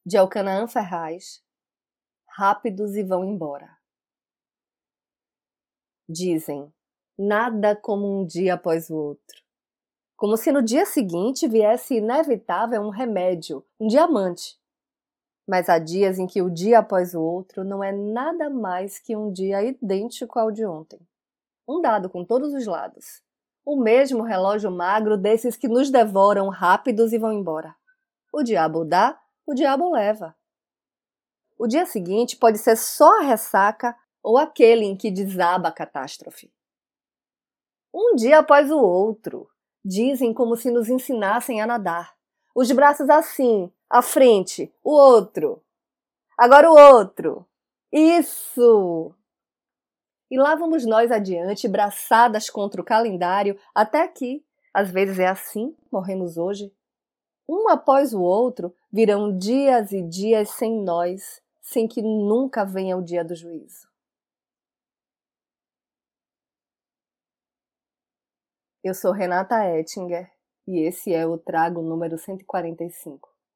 de Elcanaã Ferraz, rápidos e vão embora. Dizem, nada como um dia após o outro. Como se no dia seguinte viesse inevitável um remédio, um diamante. Mas há dias em que o dia após o outro não é nada mais que um dia idêntico ao de ontem. Um dado com todos os lados. O mesmo relógio magro desses que nos devoram rápidos e vão embora. O diabo dá, o diabo leva. O dia seguinte pode ser só a ressaca ou aquele em que desaba a catástrofe. Um dia após o outro, dizem como se nos ensinassem a nadar. Os braços assim, à frente, o outro. Agora o outro. Isso! E lá vamos nós adiante, braçadas contra o calendário, até aqui. Às vezes é assim, morremos hoje. Um após o outro, virão dias e dias sem nós, sem que nunca venha o dia do juízo. Eu sou Renata Ettinger e esse é o Trago número 145.